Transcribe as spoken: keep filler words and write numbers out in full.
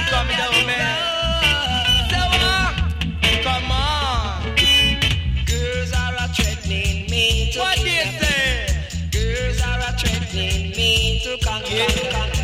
sound coming down, man. So uh, come on. Girls are a threatening me to What do you say? Girls are a threatening me to conquer.